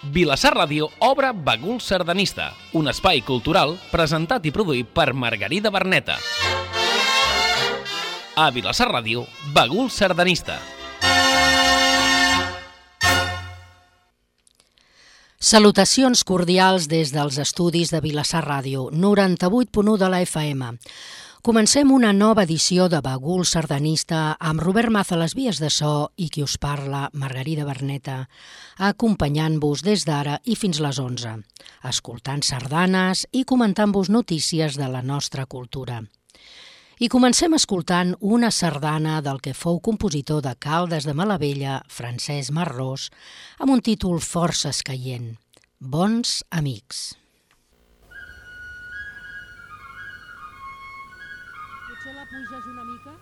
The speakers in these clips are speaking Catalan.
Vilassar Ràdio obre Bagul Sardanista, un espai cultural presentat i produït per Margarida Berneta. A Vilassar Ràdio, Bagul Sardanista. Salutacions cordials des dels estudis de Vilassar Ràdio, 98.1 de la FM. Comencem una nova edició de Bagul Sardanista amb Robert Maza a les vies de so i qui us parla, Margarida Berneta, acompanyant-vos des d'ara i fins les 11, escoltant sardanes i comentant-vos notícies de la nostra cultura. I comencem escoltant una sardana del que fou compositor de Caldes de Malavella, Francesc Marrós, amb un títol força escaient, Bons amics. Potser la puges una mica?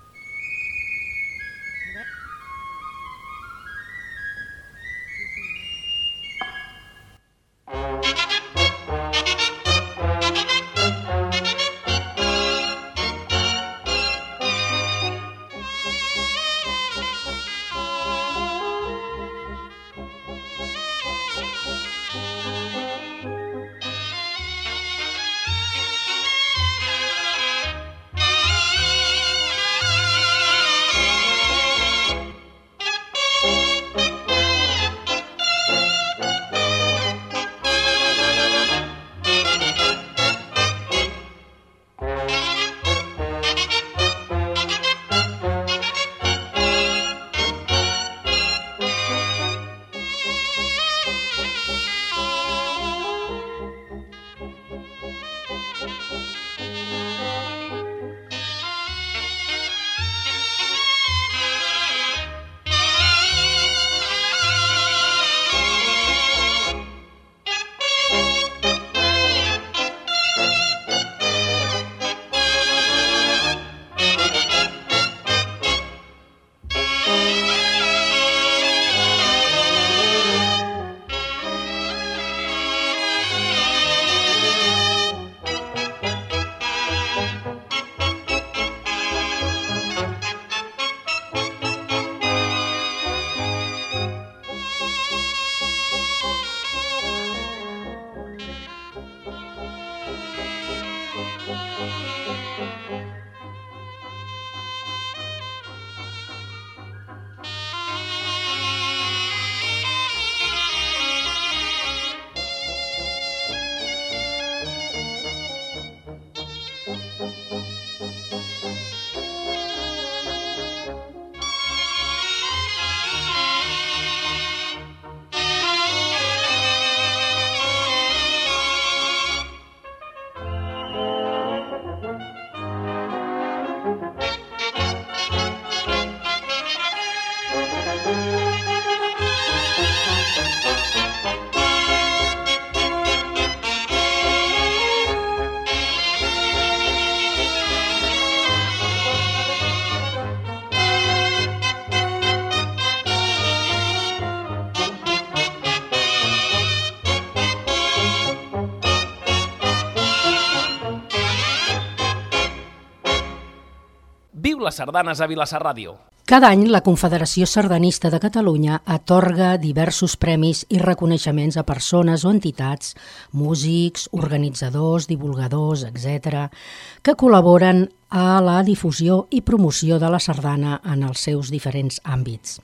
Les sardanes a Vilassar Ràdio. Cada any la Confederació Sardanista de Catalunya atorga diversos premis i reconeixements a persones o entitats, músics, organitzadors, divulgadors, etc., que col·laboren a la difusió i promoció de la sardana en els seus diferents àmbits.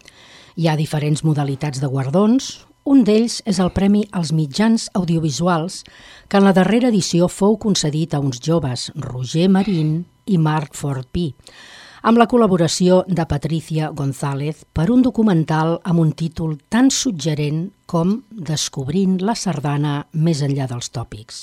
Hi ha diferents modalitats de guardons. Un d'ells és el Premi als Mitjans Audiovisuals, que en la darrera edició fou concedit a uns joves, Roger Marín i Marc Fort Pi, amb la col·laboració de Patricia González per un documental amb un títol tan suggerent com Descobrint la sardana més enllà dels tòpics.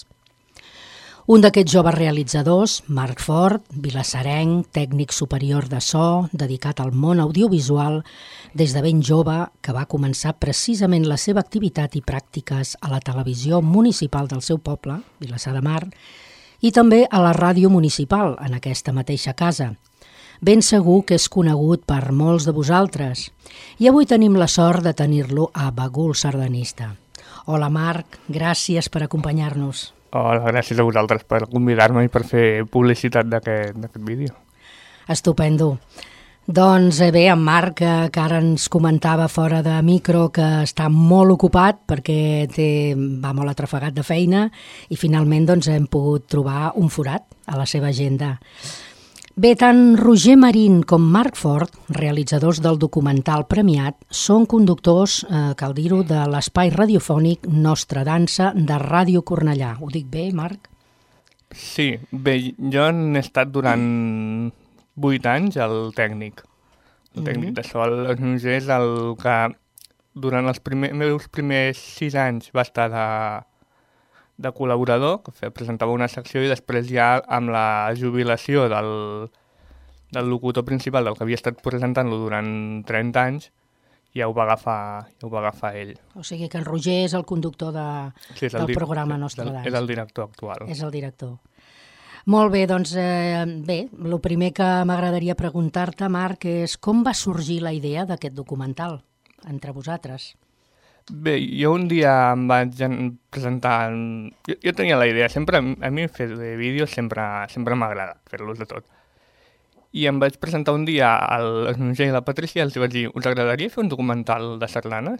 Un d'aquests joves realitzadors, Marc Fort, vilassarenc, tècnic superior de so, dedicat al món audiovisual, des de ben jove, que va començar precisament la seva activitat i pràctiques a la televisió municipal del seu poble, Vilassar de Mar, i també a la ràdio municipal, en aquesta mateixa casa. Ben segur que és conegut per molts de vosaltres. I avui tenim la sort de tenir-lo a Bagul Sardanista. Hola Marc, gràcies per acompanyar-nos. Hola, gràcies a vosaltres per convidar-me i per fer publicitat d'aquest vídeo. Estupendo. Doncs bé, en Marc, que ara ens comentava fora de micro que està molt ocupat perquè va molt atrafegat de feina i finalment doncs, hem pogut trobar un forat a la seva agenda. Bé, tant Roger Marín com Marc Fort, realitzadors del documental premiat, són conductors, cal dir-ho, de l'espai radiofònic Nostra Dansa de Ràdio Cornellà. Ho dic bé, Marc? Sí, bé, jo n'he estat durant 8 anys el tècnic. El tècnic de so. El Roger és el que durant els meus primers 6 anys va estar de col·laborador, que presentava una secció, i després ja amb la jubilació del locutor principal, del que havia estat presentant-lo durant 30 anys, ja ho va agafar ell. O sigui que en Roger és el conductor del programa Nostra Dansa. És el director actual. És el director. Molt bé, doncs bé, el primer que m'agradaria preguntar-te, Marc, és com va sorgir la idea d'aquest documental entre vosaltres? Bé, jo un dia em vaig presentar... Jo tenia la idea, a mi fer vídeos sempre m'ha agradat, fer-los de tot. I em vaig presentar un dia al Roger i la Patricia i els vaig dir, us agradaria fer un documental de sardanes?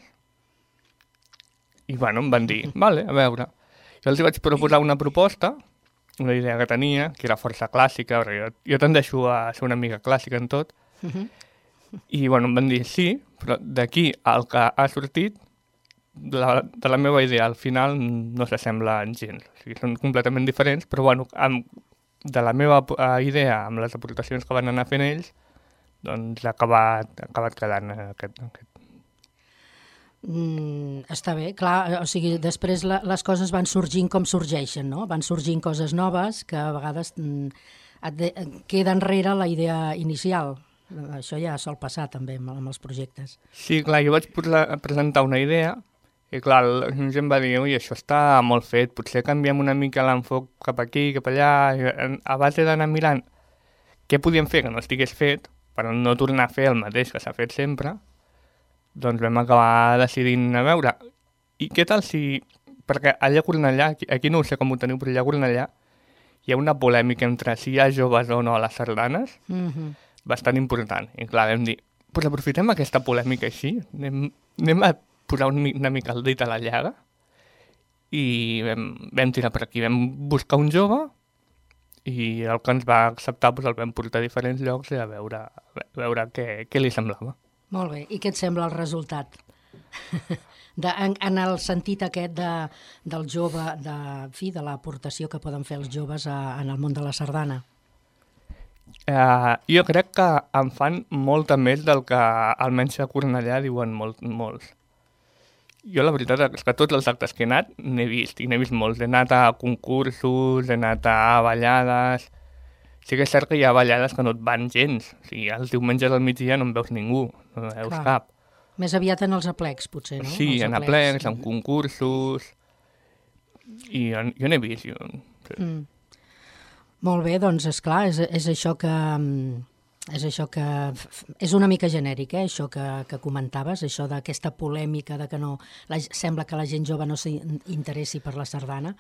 I bueno, em van dir, vale, a veure. Jo els vaig proposar una proposta, una idea que tenia, que era força clàssica, perquè jo tendeixo a ser una mica clàssica en tot, i bueno, em van dir sí, però d'aquí al que ha sortit, de la meva idea al final no s'assembla gens, o sigui, són completament diferents, però bueno, de la meva idea, amb les aportacions que van anar fent ells, doncs ha acabat quedant aquest. Està bé, clar, o sigui, després les coses van sorgint com sorgeixen, no? Van sorgint coses noves que a vegades queda enrere la idea inicial. Això ja sol passar també amb els projectes. Sí, clar, jo vaig presentar una idea i clar, la gent em va dir, ui, això està molt fet, potser canviem una mica l'enfoc cap aquí, cap allà, a base d'anar mirant què podíem fer que no estigués fet, per no tornar a fer el mateix que s'ha fet sempre. Doncs vam acabar decidint a veure, i què tal si, perquè allà a Cornellà, aquí no ho sé com ho teniu, però allà a Cornellà hi ha una polèmica entre si hi ha joves o no a les sardanes, bastant important. I clar, vam dir, doncs aprofitem aquesta polèmica així, anem a posar una mica el dit a la llaga, i vam tirar per aquí, vam buscar un jove, i el que ens va acceptar doncs el vam portar a diferents llocs i a veure què li semblava. Molt bé. I què et sembla el resultat? En el sentit aquest del jove, de l'aportació que poden fer els joves en el món de la sardana? Jo crec que en fan molta més del que almenys a Cornellà diuen molts. Jo la veritat és que tots els actes que he anat n'he vist, i n'he vist molts. He anat a concursos, he anat a ballades. Sí que és cert que hi ha ballades que no et van gens. O sigui, els diumenges al migdia no en veus ningú, no en veus cap. Més aviat en els aplecs, potser, no? Sí, en aplecs, en concursos... I jo n'he vist. Sí. Molt bé, doncs, esclar, és això que... És una mica genèric, això que comentaves, això d'aquesta polèmica de que no... Sembla que la gent jove no s'interessi per la sardana.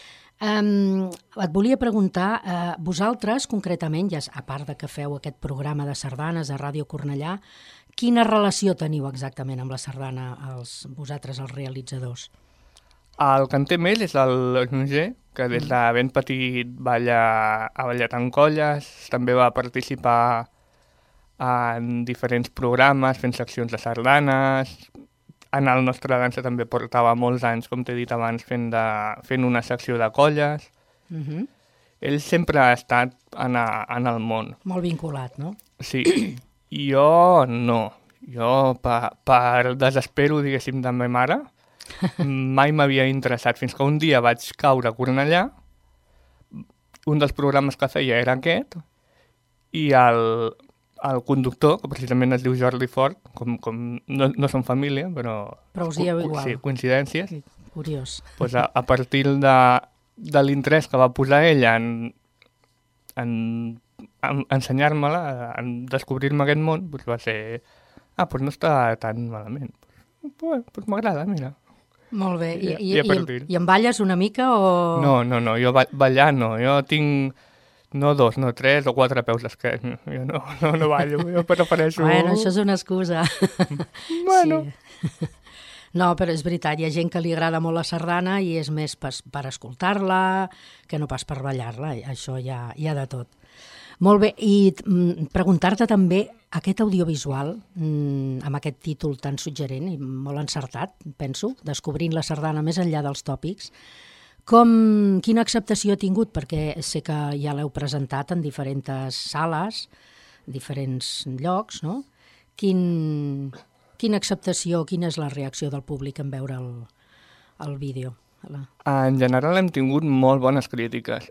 Et volia preguntar, vosaltres concretament, ja a part de que feu aquest programa de sardanes a Ràdio Cornellà, quina relació teniu exactament amb la sardana, vosaltres, els realitzadors? El que en té més és el Roger, que des de ben petit ha ballat en colles, també va participar en diferents programes fent seccions de sardanes. En el Nostra Dansa també portava molts anys, com t'he dit abans, fent una secció de colles. Ell sempre ha estat en el món. Molt vinculat, no? Sí, jo no. Jo, per desespero, diguéssim, de ma mare, mai m'havia interessat, fins que un dia vaig caure a Cornellà, un dels programes que feia era aquest, i el conductor, que precisament es diu Jordi Fort, com no són família, però us dieu igual. Sí, coincidències. Curiós. Pues a partir de l'interès que va posar ell en ensenyar-me-la, en descobrir-me aquest món, pues va ser, pues no està tan malament. Pues m'agrada, mira. Molt bé. I en balles una mica o...? No, jo ballar no. Jo No 2, no 3 o 4 peus d'esquer. Jo no ballo, jo prefereixo... Bueno, això és una excusa. Bueno. Sí. No, però és veritat, hi ha gent que li agrada molt la sardana i és més per escoltar-la que no pas per ballar-la. Això hi ha de tot. Molt bé, i preguntar-te també, aquest audiovisual, amb aquest títol tan suggerent i molt encertat, penso, Descobrint la sardana més enllà dels tòpics, quina acceptació ha tingut? Perquè sé que ja l'heu presentat en diferents sales, diferents llocs, no? Quina acceptació, quina és la reacció del públic en veure el vídeo? En general hem tingut molt bones crítiques.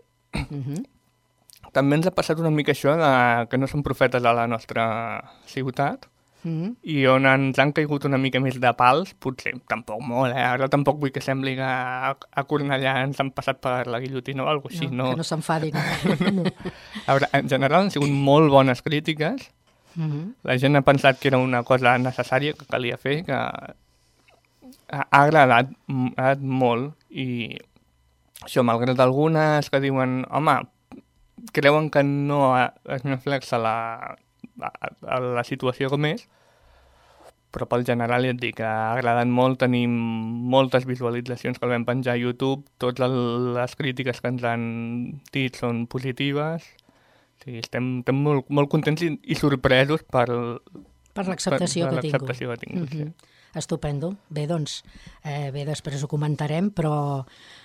També ens ha passat una mica això que no som profetes a la nostra ciutat i on ens han caigut una mica més de pals, potser tampoc molt, ara tampoc vull que sembli que a Cornellà ens han passat per la guillotina o alguna cosa així. No, que no s'enfadin. A veure, en general han sigut molt bones crítiques. La gent ha pensat que era una cosa necessària, que calia fer, que ha agradat molt i això, malgrat algunes que diuen, home, creuen que no es reflexa la situació com és, però pel general ja et dic que ha agradat molt, tenim moltes visualitzacions que el vam penjar a YouTube, totes les crítiques que ens han dit són positives, sí, estem molt, molt contents i sorpresos per l'acceptació que ha tingut. Sí. Estupendo. Bé, doncs, després ho comentarem, però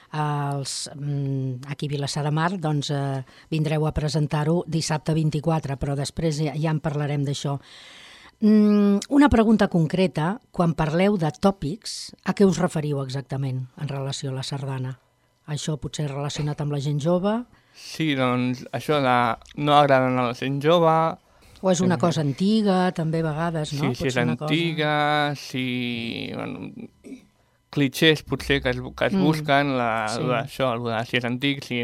aquí a Vilassar de Mar doncs, vindreu a presentar-ho dissabte 24, però després ja en parlarem d'això. Una pregunta concreta, quan parleu de tòpics, a què us referiu exactament en relació a la sardana? Això potser relacionat amb la gent jove? Sí, doncs això de no agraden a la gent jove... O és una cosa antiga, també a vegades, no? Sí, és antiga, sí... Bueno, clichés potser que es busquen, això, si és antic, si...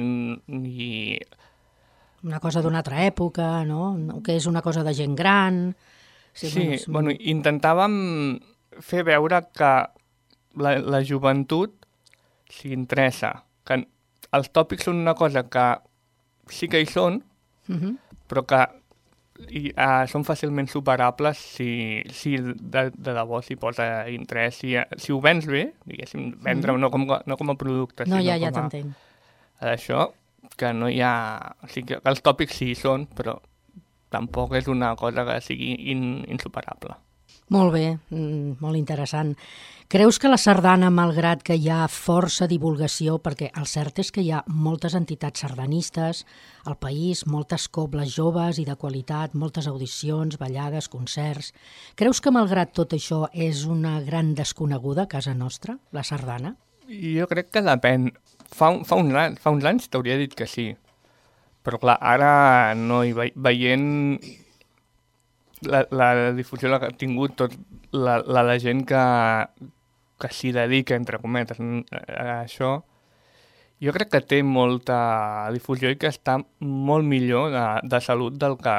Una cosa d'una altra època, no? Que és una cosa de gent gran... Sí, bueno, intentàvem fer veure que la joventut s'hi interessa, que els tòpics són una cosa que sí que hi són, però que són fàcilment superables si de debò s'hi posa interès. Si ho vens bé, diguéssim, vendre no com a producte, sinó com ja t'entenc. Això, que no hi ha... O sigui, que els tòpics sí hi són, però tampoc és una cosa que sigui insuperable. Molt bé, molt interessant. Creus que la sardana, malgrat que hi ha força divulgació, perquè el cert és que hi ha moltes entitats sardanistes al país, moltes cobles joves i de qualitat, moltes audicions, ballades, concerts... Creus que malgrat tot això és una gran desconeguda a casa nostra, la sardana? Jo crec que depèn. Fa uns anys t'hauria dit que sí. Però clar, ara no, i veient la difusió que ha tingut tot la gent que s'hi dedica, entre cometes, a això, jo crec que té molta difusió i que està molt millor de salut del que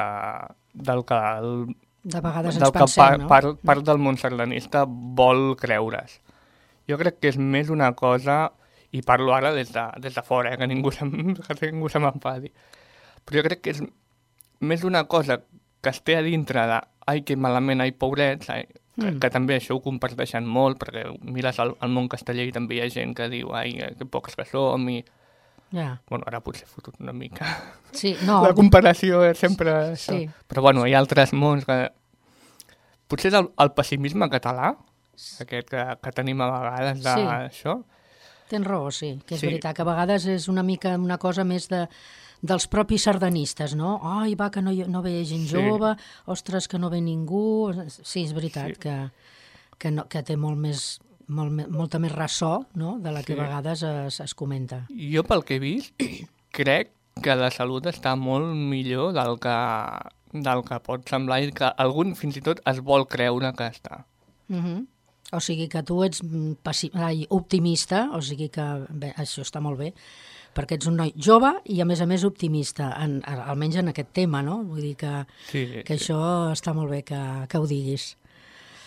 de vegades ens pensem, no? Part del món sardanista vol creure's. Jo crec que és més una cosa, i parlo ara des de fora, que ningú se m'enfadi, però jo crec que és més una cosa que es té a dintre de ai, que malament, ai, pobrets, que també això ho comparteixen molt, perquè mires al món casteller i també hi ha gent que diu ai, que pocs que som, i... Bueno, ara potser he fotut una mica. Sí, no. La comparació és sempre això. Sí. Però bueno, hi ha altres mons que... Potser és el pessimisme català, aquest que tenim a vegades d'això. Tens raó, sí, que és veritat, que a vegades és una mica una cosa més dels propis sardanistes, no? Ai, va, que no ve gent jove, ostres, que no ve ningú... Sí, és veritat que té molta més ressò, no?, de la que a vegades es comenta. Jo, pel que he vist, crec que la salut està molt millor del que pot semblar i que algun fins i tot es vol creure que està. O sigui que tu ets optimista, o sigui que això està molt bé, perquè ets un noi jove i a més optimista, almenys en aquest tema, no? Vull dir que això està molt bé que ho diguis.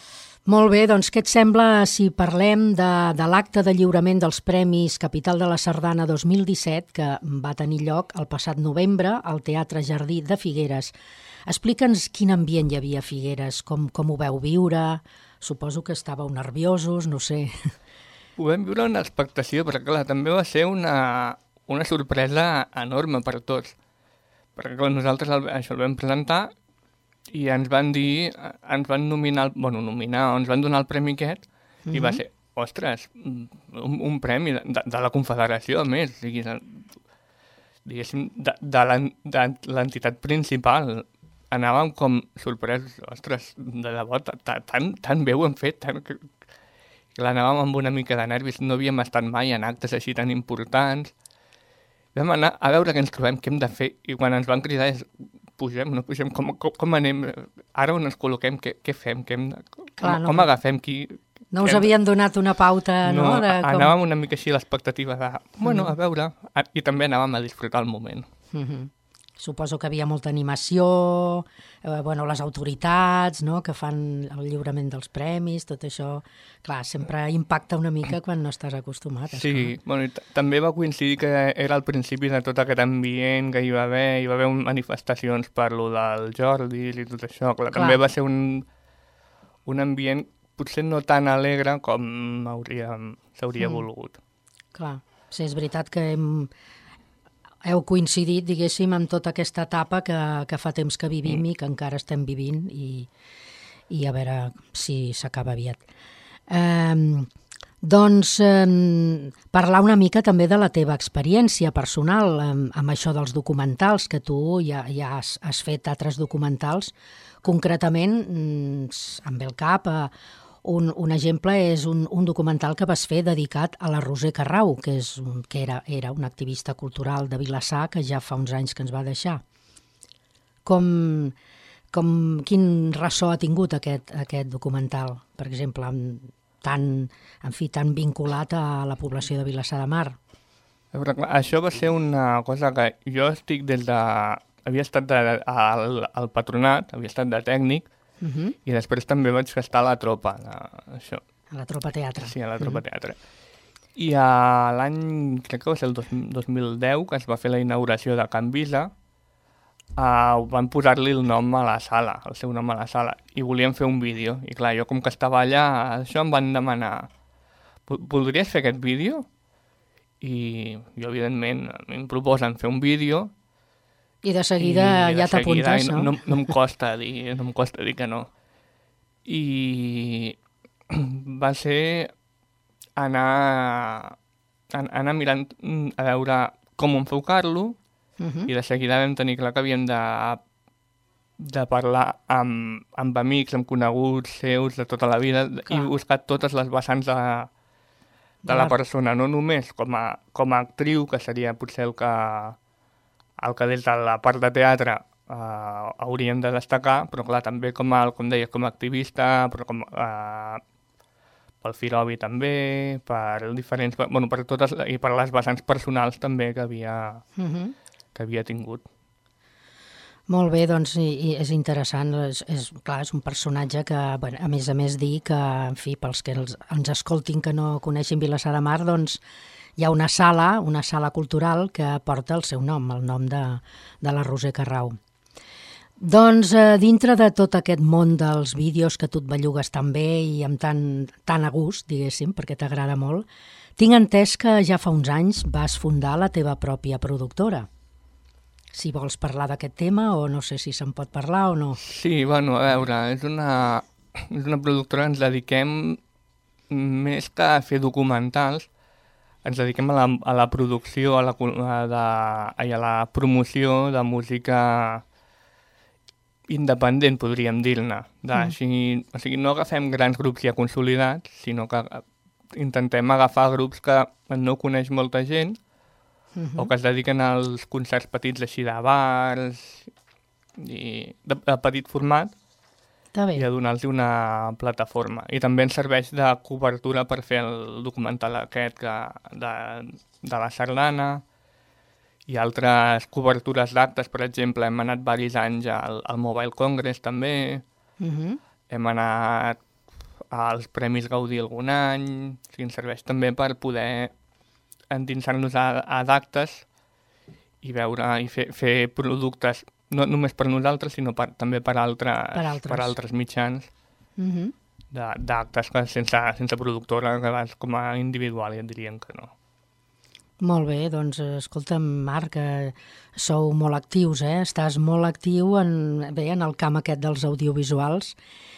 Molt bé, doncs què et sembla si parlem de l'acte de lliurament dels Premis Capital de la Sardana 2017 que va tenir lloc el passat novembre al Teatre Jardí de Figueres. Explica'ns quin ambient hi havia a Figueres, com ho veu viure, suposo que estàveu nerviosos, no sé. Ho vam viure una expectació, però clar, també va ser una sorpresa enorme per tots. Perquè clar, nosaltres això el vam presentar i ens van dir, ens van nominar, ens van donar el premi aquest, i va ser, ostres, un premi de la Confederació, a més, diguéssim, de l'entitat principal. Anàvem com sorpresos, ostres, de debò, tan bé ho hem fet, clar, anàvem amb una mica de nervis, no havíem estat mai en actes així tan importants. Vam anar a veure què ens trobem, què hem de fer, i quan ens van cridar és, pugem, no pugem, com anem, ara on ens col·loquem, què fem, com agafem qui... No us havien donat una pauta, no? Anàvem una mica així a l'expectativa de, a veure, i també anàvem a disfrutar el moment. Suposo que havia molta animació, les autoritats, no?, que fan el lliurament dels premis, tot això, clar, sempre impacta una mica quan no estàs acostumat. Sí, també va coincidir que era al principi de tot aquest ambient que hi va haver manifestacions per lo del Jordi i tot això, clar. També va ser un ambient potser no tan alegre com s'hauria volgut. Clar, sí, és veritat que heu coincidit, diguéssim, amb tota aquesta etapa que fa temps que vivim i que encara estem vivint i a veure si s'acaba aviat. Doncs parlar una mica també de la teva experiència personal amb això dels documentals, que tu ja has fet altres documentals. Concretament, em ve al cap, un exemple és un documental que vas fer dedicat a la Roser Carrau, que era una activista cultural de Vilassar que ja fa uns anys que ens va deixar. Quin ressò ha tingut aquest documental, per exemple, tan vinculat a la població de Vilassar de Mar? Això va ser una cosa que jo estic havia estat al patronat, havia estat de tècnic, i després també vaig estar a la tropa, això. A la tropa teatre. Sí, a la tropa teatre. I l'any, crec que va ser el 2010, que es va fer la inauguració de Can Visa, van posar-li el nom a la sala, el seu nom a la sala, i volien fer un vídeo. I clar, jo com que estava allà, això em van demanar, voldries fer aquest vídeo? I jo, evidentment, em proposen fer un vídeo. I de seguida ja t'apuntes, no? No em costa dir que no. I va ser anar mirant a veure com enfocar-lo, i de seguida vam tenir clar que havíem de parlar amb amics, amb coneguts seus de tota la vida, i buscar totes les vessants de la persona, no només com a actriu, que seria potser el que des de la part de teatre hauríem de destacar, però clar, també com a activista, però pel Firobi també, per diferents, per totes, i per les vessants personals també que havia tingut. Molt bé, doncs és interessant, és un personatge que, a més dir que, en fi, pels que ens escoltin que no coneixin Vilassar de Mar, doncs hi ha una sala cultural que porta el seu nom, el nom de la Roser Carrau. Doncs dintre de tot aquest món dels vídeos que tu et bellugues tan bé i amb tan a gust, diguéssim, perquè t'agrada molt, tinc entès que ja fa uns anys vas fundar la teva pròpia productora. Si vols parlar d'aquest tema o no sé si se'n pot parlar o no. Sí, a veure, és una productora que ens dediquem més que a fer documentals, ens dediquem a la producció, a la promoció de música independent, podríem dir-ne. O sigui, no agafem grans grups ja consolidats, sinó que intentem agafar grups que no coneix molta gent, o que es dediquen als concerts petits així de bars, i de petit format, i a donar-los una plataforma. I també ens serveix de cobertura per fer el documental aquest de la sardana i altres cobertures d'actes. Per exemple, hem anat diversos anys al Mobile Congress també, hem anat als Premis Gaudí algun any, o sigui, ens serveix també per poder endinsar-nos a d'actes i veure i fer productes no només per nosaltres, sinó també per altres mitjans d'actes que sense productora, que vas com a individual i et dirien que no. Molt bé, doncs escolta'm, Marc, sou molt actius, estàs molt actiu en el camp aquest dels audiovisuals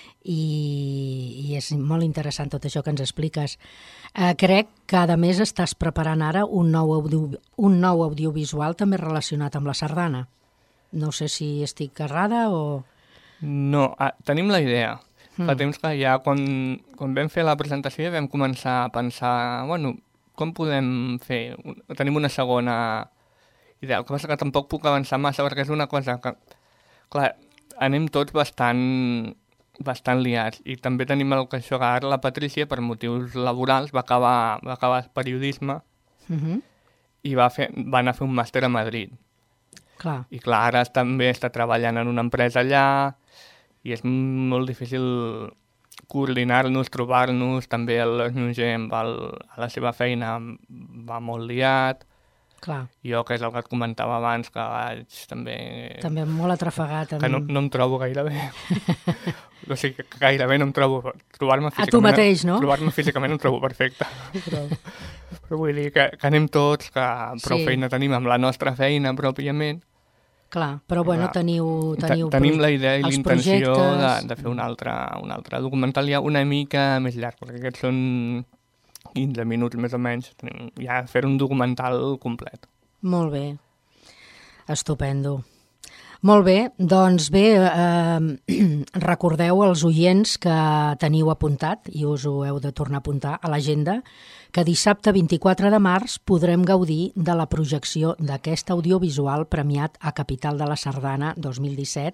i és molt interessant tot això que ens expliques. Crec que a més estàs preparant ara un nou audiovisual també relacionat amb la sardana. No sé si estic errada o... No, tenim la idea. Fa temps que ja quan vam fer la presentació ja vam començar a pensar, bueno, com podem fer? Tenim una segona idea. El que passa que tampoc puc avançar massa perquè és una cosa que, clar, anem tots bastant liats i també tenim això que ara la Patrícia, per motius laborals, va acabar periodisme i va anar a fer un màster a Madrid. Clar. I clar, ara també està treballant en una empresa allà i és molt difícil coordinar-nos, trobar-nos, també el Roger a la seva feina va molt liat. Clar. Jo, que és el que et comentava abans, que vaig també... També molt atrafegat. Que no em trobo gaire bé. O sigui, que gairebé no em trobo... Trobar-me físicament... A tu mateix, no? Trobar-me físicament em trobo perfecte. Però vull dir que anem tots, que prou feina tenim amb la nostra feina pròpiament. Clar, però bueno, teniu tenim la idea i l'intenció de fer un altre documental ja una mica més llarg, perquè aquests són 15 minuts més o menys, ja fer un documental complet. Molt bé, estupendo. Molt bé, doncs bé, recordeu als oients que teniu apuntat, i us ho heu de tornar a apuntar a l'agenda, que dissabte 24 de març podrem gaudir de la projecció d'aquest audiovisual premiat a Capital de la Sardana 2017.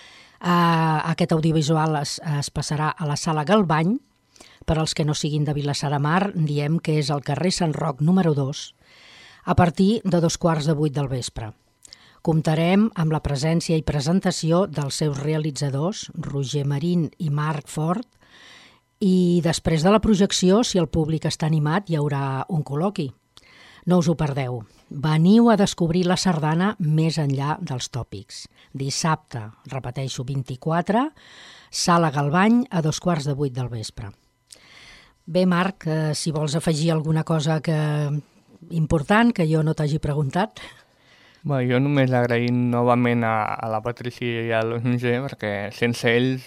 Aquest audiovisual es passarà a la Sala Galbany. Per als que no siguin de Vilassar de Mar, diem que és al carrer Sant Roc número 2, a partir de 2:15 del vespre. Comptarem amb la presència i presentació dels seus realitzadors, Roger Marín i Marc Fort, i després de la projecció, si el públic està animat, hi haurà un col·loqui. No us ho perdeu. Veniu a descobrir la sardana més enllà dels tòpics. Dissabte, repeteixo, 24, Sala Galbany, a 2:15 del vespre. Bé, Marc, si vols afegir alguna cosa important que jo no t'hagi preguntat... Bé, jo només agraïm novament a la Patrícia i al Roger, perquè sense ells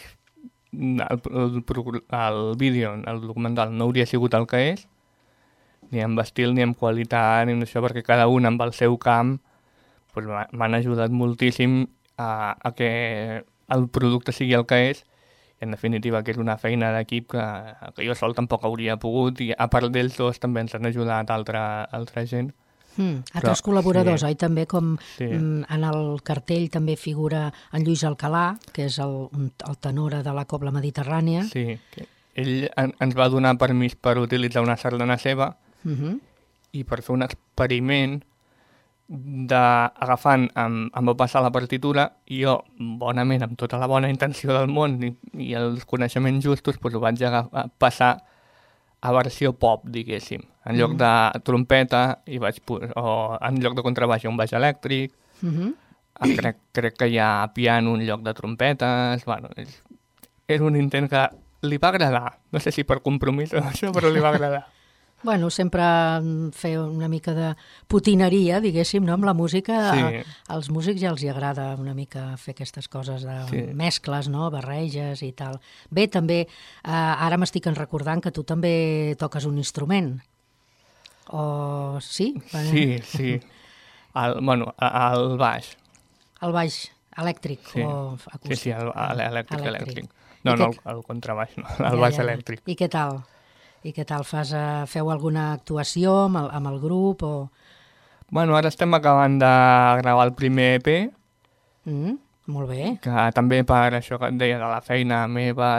el vídeo, el documental, no hauria sigut el que és, ni amb estil, ni amb qualitat, ni amb això, perquè cada un amb el seu camp m'han ajudat moltíssim a que el producte sigui el que és, i en definitiva que és una feina d'equip que jo sol tampoc hauria pogut, i a part d'ells dos també ens han ajudat altra gent. Altres col·laboradors, oi? També com en el cartell també figura en Lluís Alcalà, que és el tenor de la Cobla Mediterrània. Sí, ell ens va donar permís per utilitzar una sardana seva i per fer un experiment agafant, em va passar la partitura i jo, bonament, amb tota la bona intenció del món i els coneixements justos, ho vaig passar a versió pop, diguéssim. En lloc de trompeta, o en lloc de contrabaix, un baix elèctric. Crec que hi ha piano en lloc de trompetes. Bueno, és un intent que li va agradar. No sé si per compromís o això, però li va agradar. Bueno, sempre fer una mica de putineria, diguéssim, no? Amb la música. Sí. Als músics ja els hi agrada una mica fer aquestes coses de mescles, no? Barreges i tal. Bé, també, ara m'estic recordant que tu també toques un instrument. O sí? Sí. El baix. El baix elèctric o acústic? Sí, elèctric. No, el contrabaix, no, el baix elèctric. I què tal? Feu alguna actuació amb el grup? Bueno, ara estem acabant de gravar el primer EP. Molt bé. Que també per això que et deia, de la feina meva,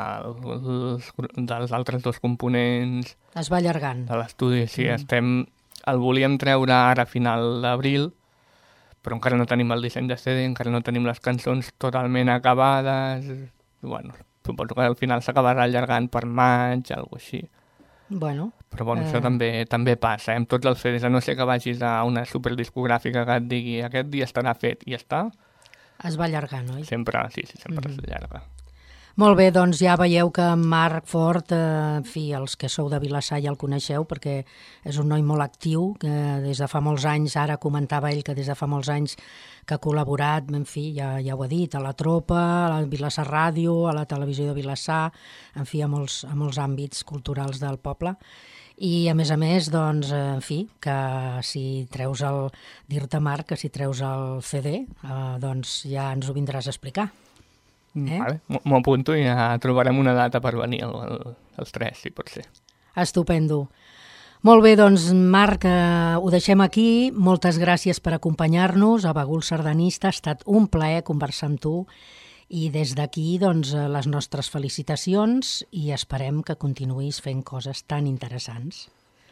dels altres dos components... Es va allargant. De l'estudi, sí. El volíem treure ara a final d'abril, però encara no tenim el disseny de CD, encara no tenim les cançons totalment acabades. Bueno, suposo que al final s'acabarà allargant per maig, alguna així. Bueno, Però bueno, això també passa, amb tots els CDs, a no ser que vagis a una superdiscogràfica que et digui aquest dia estarà fet i ja està, es va allargant, oi? sempre s'allarga. Molt bé, doncs ja veieu que Marc Fort, en fi, els que sou de Vilassar ja el coneixeu perquè és un noi molt actiu, que des de fa molts anys, ara comentava ell que des de fa molts anys que ha col·laborat, en fi, ja ho ha dit, a la Tropa, a la Vilassar Ràdio, a la televisió de Vilassar, en fi, a molts àmbits culturals del poble. I a més, doncs, en fi, que si treus dir-te, Marc, que si treus el CD, doncs ja ens ho vindràs a explicar. Vale, m'ho apunto i ja trobarem una data per venir els tres, si pot ser. Estupendo. Molt bé, doncs, Marc, ho deixem aquí. Moltes gràcies per acompanyar-nos a Bagul Sardanista. Ha estat un plaer conversar amb tu i des d'aquí, doncs, les nostres felicitacions i esperem que continuïs fent coses tan interessants.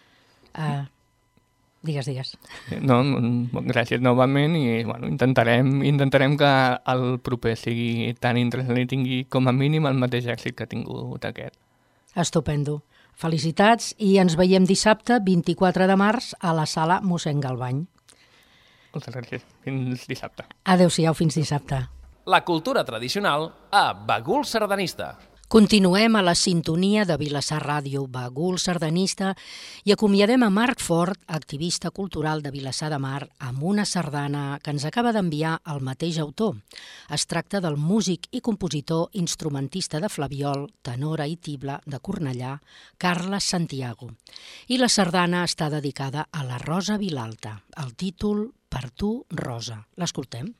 Digues. No, gràcies novament i bueno, intentarem que el proper sigui tan interessant i tingui com a mínim el mateix èxit que ha tingut aquest. Estupendo. Felicitats i ens veiem dissabte 24 de març a la sala mossèn Galvany. Moltes gràcies. Fins dissabte. Adéu-siau, fins dissabte. La cultura tradicional a Bagul Sardanista. Continuem a la sintonia de Vilassar Ràdio, Bagul Sardanista, i acomiadem a Marc Fort, activista cultural de Vilassar de Mar, amb una sardana que ens acaba d'enviar el mateix autor. Es tracta del músic i compositor instrumentista de flabiol, tenora i tible de Cornellà, Carles Santiago. I la sardana està dedicada a la Rosa Vilalta. El títol, Per tu, Rosa. L'escoltem?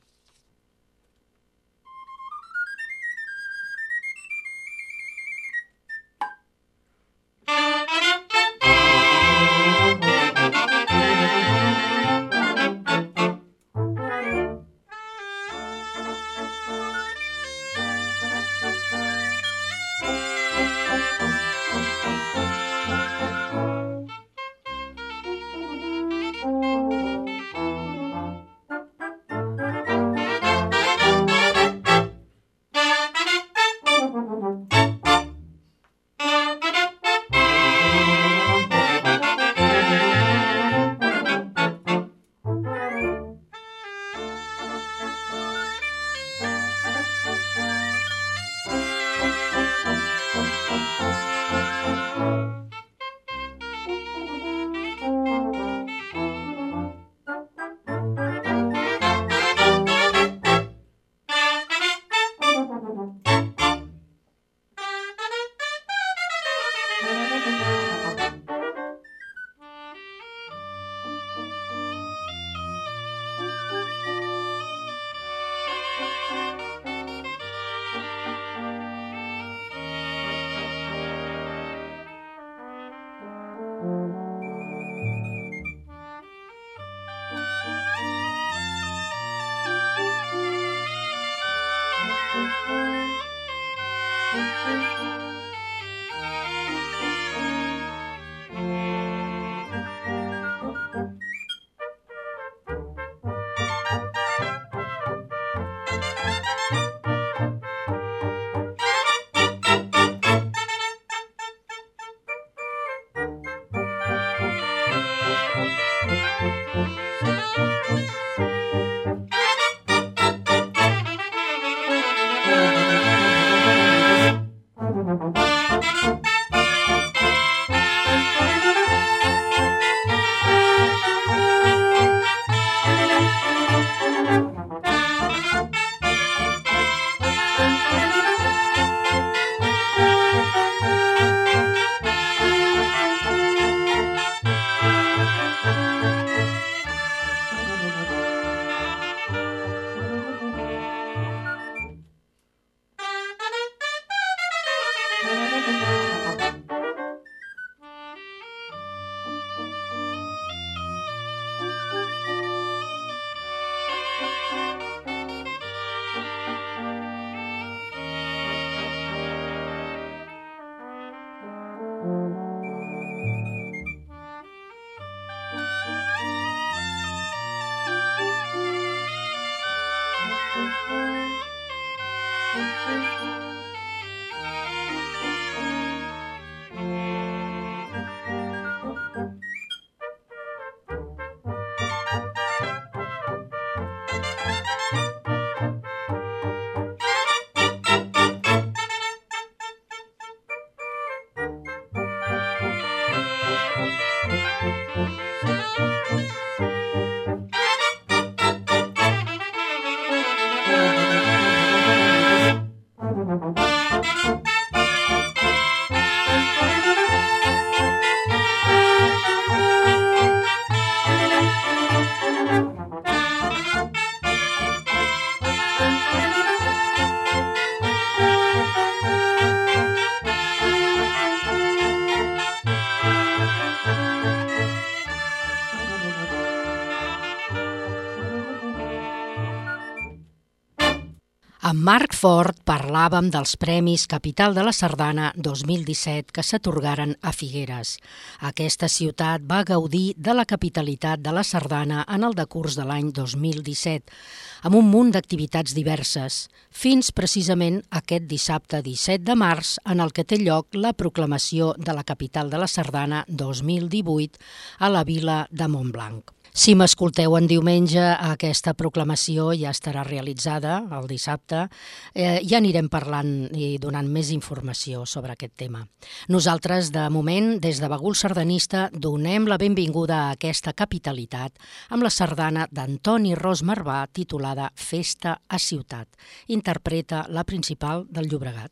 Amb Marc Fort parlàvem dels Premis Capital de la Sardana 2017 que s'atorgaren a Figueres. Aquesta ciutat va gaudir de la capitalitat de la sardana en el decurs de l'any 2017, amb un munt d'activitats diverses, fins precisament aquest dissabte 17 de març, en el que té lloc la proclamació de la capital de la sardana 2018 a la vila de Montblanc. Si m'escolteu en diumenge, aquesta proclamació ja estarà realitzada el dissabte. Ja anirem parlant i donant més informació sobre aquest tema. Nosaltres, de moment, des de Bagul Sardanista, donem la benvinguda a aquesta capitalitat amb la sardana d'Antoni Ros Marvà titulada Festa a Ciutat. Interpreta la principal del Llobregat.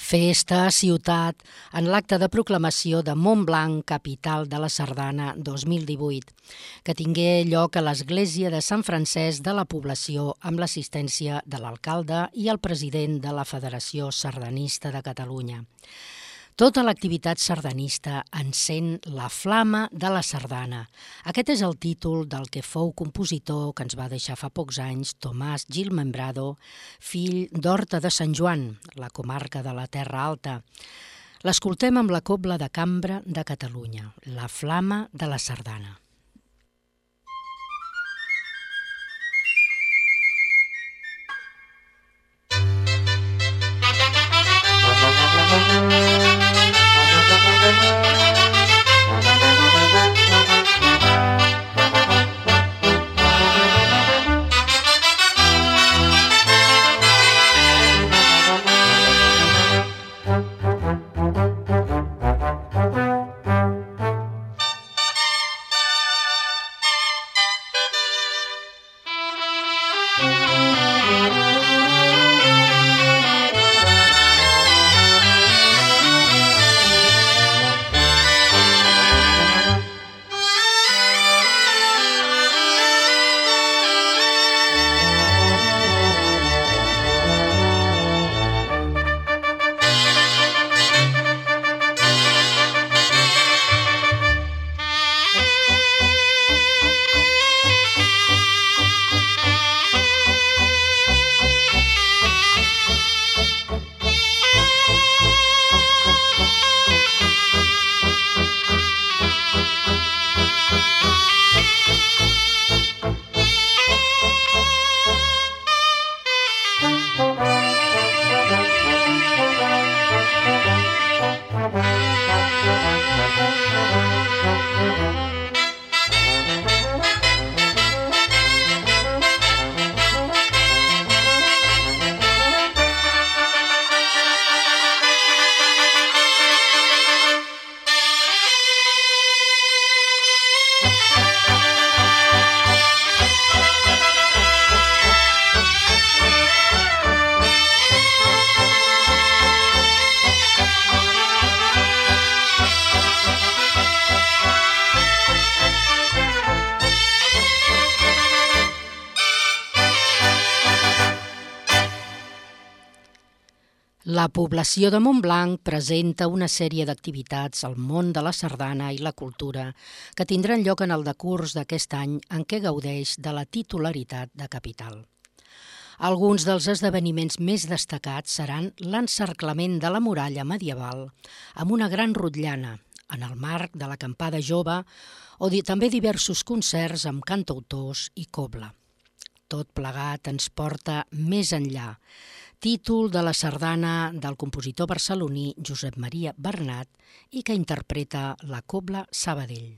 Festa a ciutat en l'acte de proclamació de Montblanc, capital de la Sardana 2018, que tingué lloc a l'església de Sant Francesc de la Població amb l'assistència de l'alcalde i el president de la Federació Sardanista de Catalunya. Tota l'activitat sardanista encén la flama de la sardana. Aquest és el títol del que fou compositor que ens va deixar fa pocs anys Tomàs Gil Membrado, fill d'Horta de Sant Joan, la comarca de la Terra Alta. L'escoltem amb la Cobla de Cambra de Catalunya, la flama de la sardana. La població de Montblanc presenta una sèrie d'activitats al món de la sardana i la cultura que tindran lloc en el decurs d'aquest any en què gaudeix de la titularitat de capital. Alguns dels esdeveniments més destacats seran l'encerclament de la muralla medieval amb una gran rotllana en el marc de l'acampada jove o també diversos concerts amb cantautors i cobla. Tot plegat ens porta més enllà, títol de la sardana del compositor barceloní Josep Maria Bernat i que interpreta la Cobla Sabadell.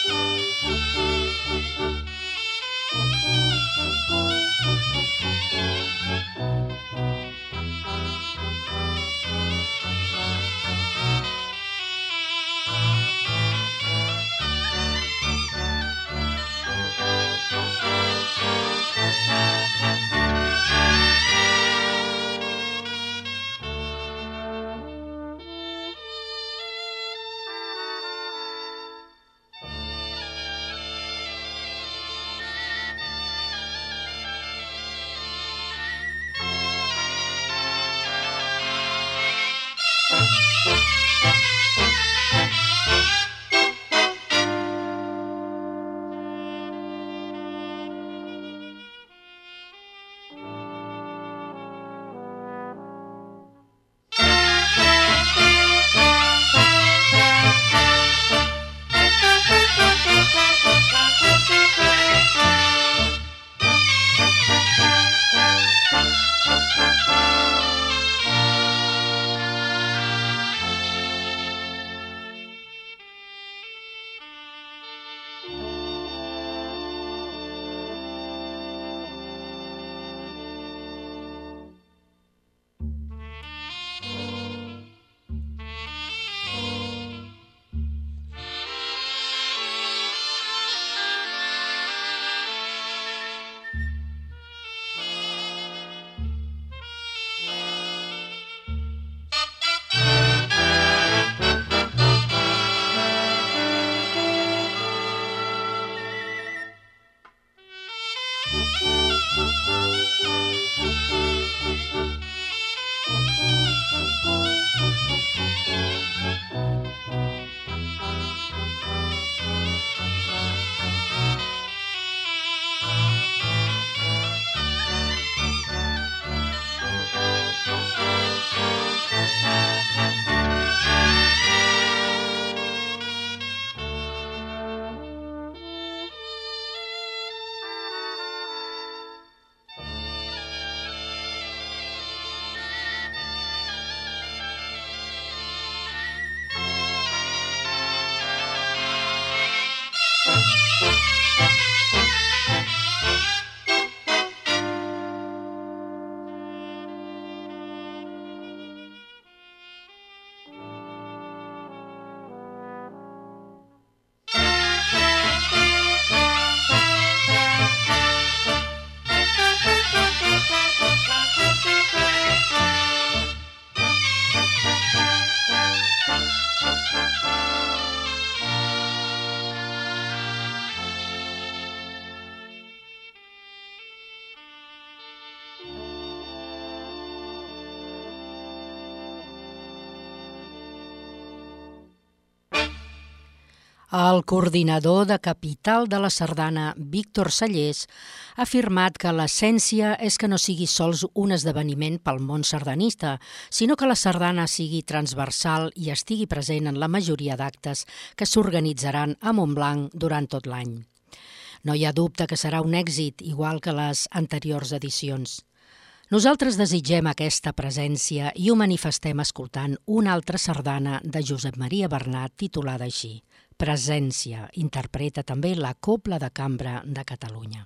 El coordinador de Capital de la Sardana, Víctor Sallés, ha afirmat que l'essència és que no sigui sols un esdeveniment pel món sardanista, sinó que la sardana sigui transversal i estigui present en la majoria d'actes que s'organitzaran a Montblanc durant tot l'any. No hi ha dubte que serà un èxit, igual que les anteriors edicions. Nosaltres desitgem aquesta presència i ho manifestem escoltant una altra sardana de Josep Maria Bernat titulada així, Presència, interpreta també la Cobla de Cambra de Catalunya.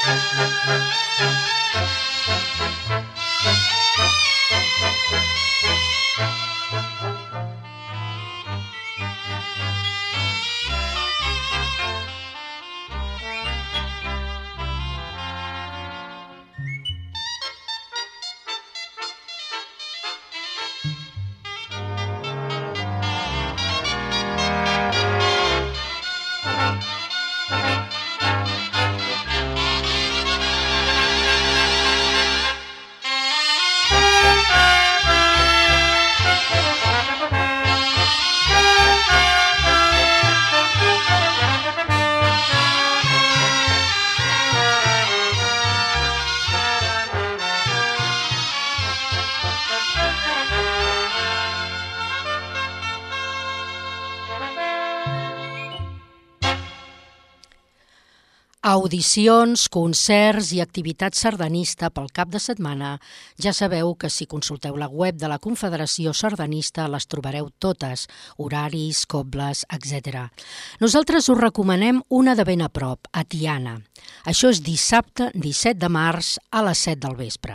Audicions, concerts i activitat sardanista pel cap de setmana. Ja sabeu que si consulteu la web de la Confederació Sardanista les trobareu totes, horaris, cobles, etc. Nosaltres us recomanem una de ben a prop, a Tiana. Això és dissabte 17 de març a les 7 del vespre.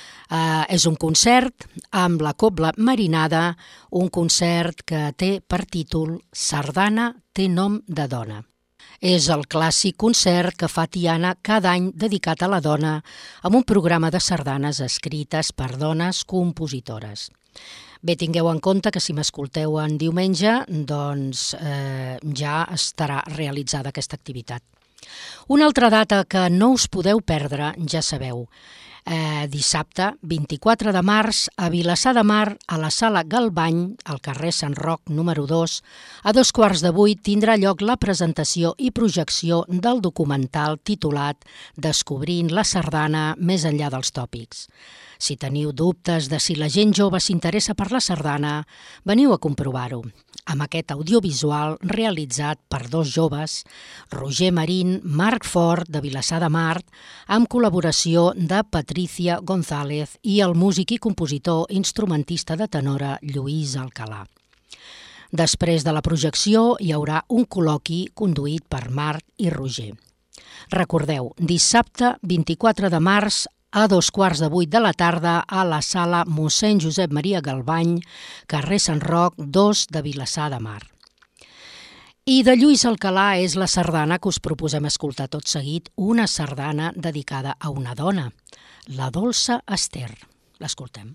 És un concert amb la Cobla Marinada, un concert que té per títol Sardana té nom de dona. És el clàssic concert que fa Tiana cada any dedicat a la dona amb un programa de sardanes escrites per dones compositores. Bé, tingueu en compte que si m'escolteu en diumenge, doncs ja estarà realitzada aquesta activitat. Una altra data que no us podeu perdre, ja sabeu, dissabte 24 de març a Vilassar de Mar, a la Sala Galbany, al carrer Sant Roc número 2, a 7:15 tindrà lloc la presentació i projecció del documental titulat Descobrint la sardana més enllà dels tòpics. Si teniu dubtes de si la gent jove s'interessa per la sardana, veniu a comprovar-ho. Amb aquest audiovisual realitzat per dos joves, Roger Marín, Marc Fort, de Vilassar de Mar, amb col·laboració de Patricia González i el músic i compositor instrumentista de tenora Lluís Alcalà. Després de la projecció hi haurà un col·loqui conduït per Marc i Roger. Recordeu, dissabte 24 de març a 7:15 de la tarda a la sala mossèn Josep Maria Galbany, carrer Sant Roc 2 de Vilassar de Mar. I de Lluís Alcalà és la sardana que us proposem escoltar tot seguit, una sardana dedicada a una dona, la dolça Ester. L'escoltem.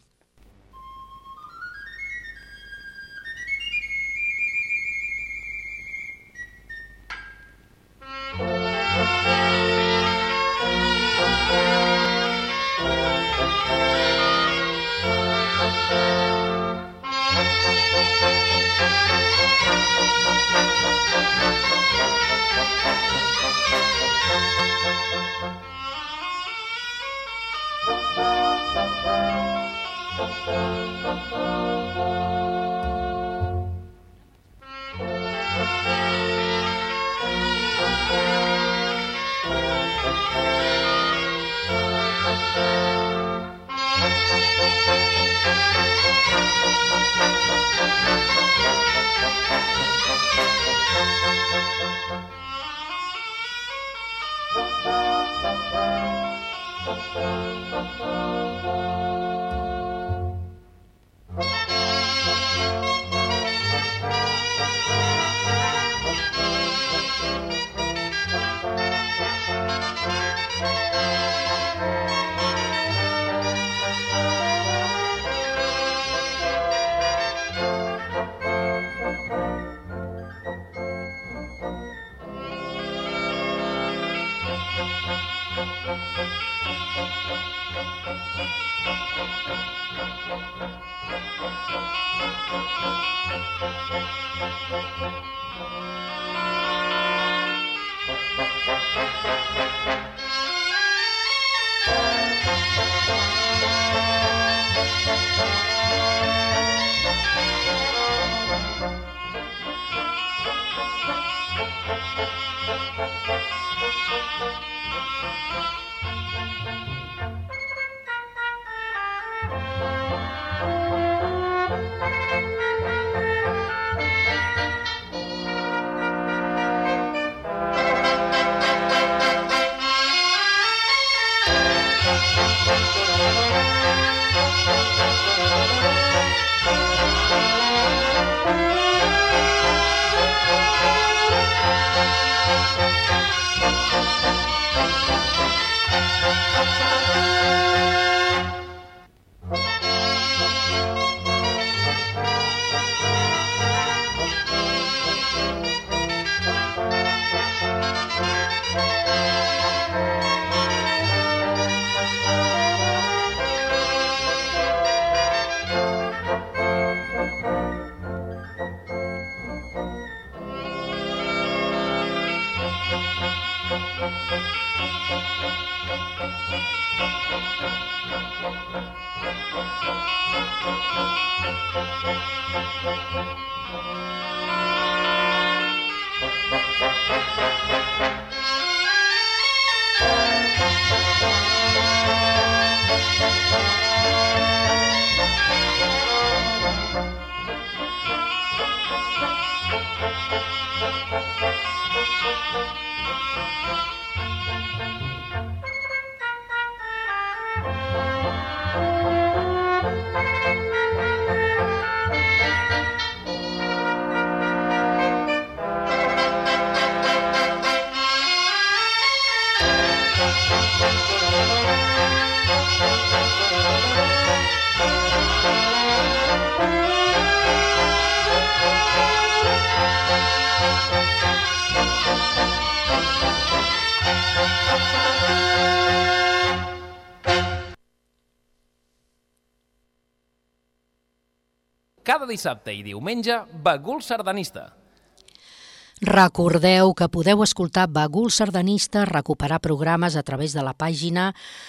Cada dissabte i diumenge, Bagul Sardanista. Recordeu que podeu escoltar Bagul Sardanista, recuperar programes a través de la pàgina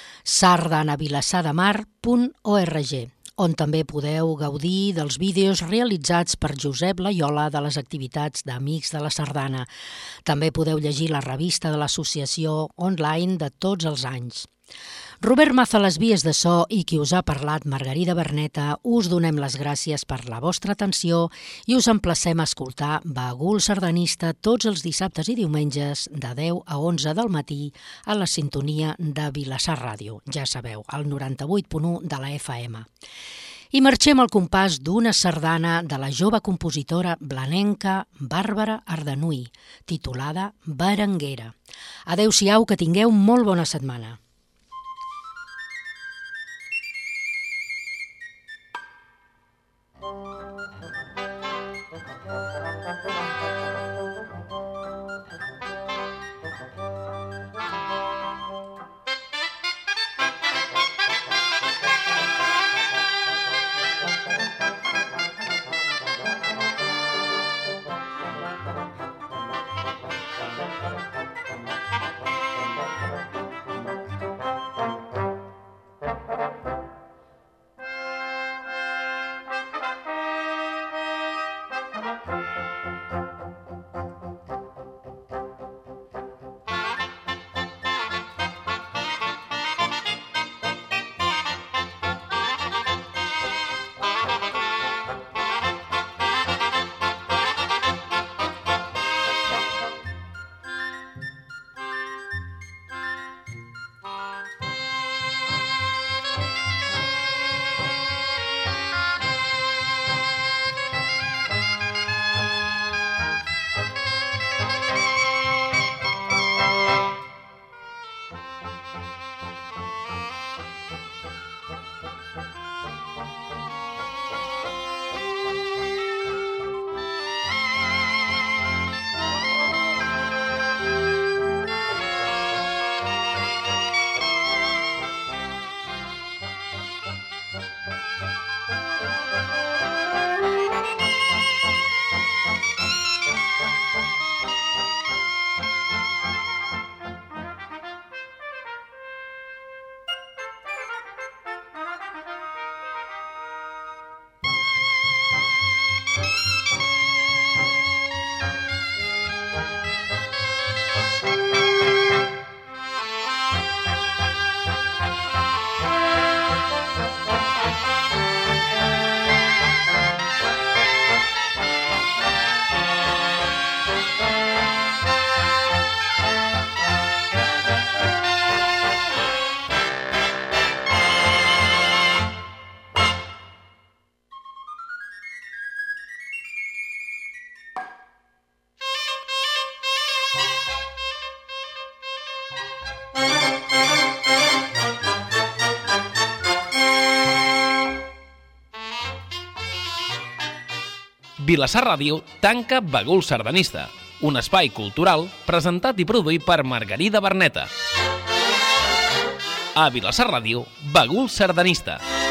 sardanavilassademar.org, on també podeu gaudir dels vídeos realitzats per Josep Laiola de les activitats d'Amics de la Sardana. També podeu llegir la revista de l'associació online de tots els anys. Robert Maza a les vies de so i qui us ha parlat, Margarida Berneta, us donem les gràcies per la vostra atenció i us emplacem a escoltar Bagul Sardanista tots els dissabtes i diumenges de 10 a 11 del matí a la sintonia de Vilassar Ràdio, ja sabeu, al 98.1 de la FM. I marxem al compàs d'una sardana de la jove compositora blanenca Bàrbara Ardanuy, titulada Berenguera. Adéu-siau, que tingueu molt bona setmana. Vilassar Ràdio tanca Bagul Sardanista, un espai cultural presentat i produït per Margarida Berneta. A Vilassar Ràdio, Bagul Sardanista.